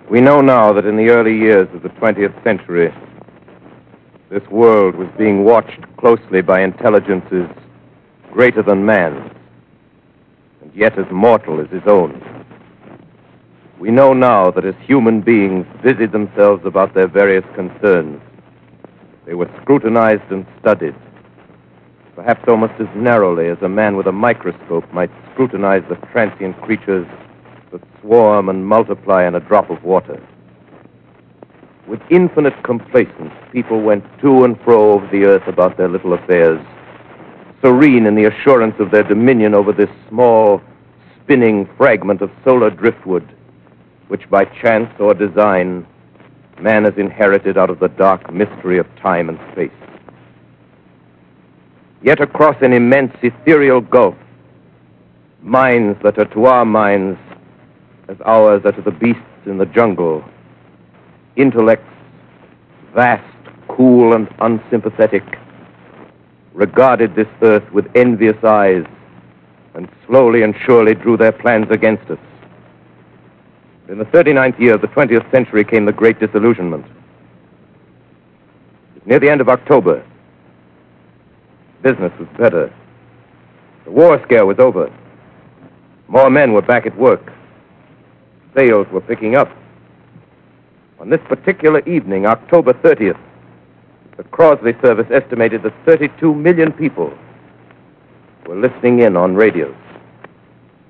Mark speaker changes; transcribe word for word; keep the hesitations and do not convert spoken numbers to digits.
Speaker 1: We know now that in the early years of the twentieth century, this world was being watched closely by intelligences greater than man's, and yet as mortal as his own. We know now that as human beings busied themselves about their various concerns, they were scrutinized and studied, perhaps almost as narrowly as a man with a microscope might scrutinize the transient creatures that swarm and multiply in a drop of water. With infinite complacence, people went to and fro over the earth about their little affairs, serene in the assurance of their dominion over this small, spinning fragment of solar driftwood, which by chance or design, man has inherited out of the dark mystery of time and space. Yet across an immense ethereal gulf, minds that are to our minds as ours are to the beasts in the jungle, intellects, vast, cool, and unsympathetic, regarded this earth with envious eyes and slowly and surely drew their plans against us. In the thirty-ninth year of the twentieth century came the Great Disillusionment. Near the end of October, business was better. The war scare was over. More men were back at work. Sales were picking up. On this particular evening, October thirtieth, the Crosley service estimated that thirty-two million people were listening in on radios.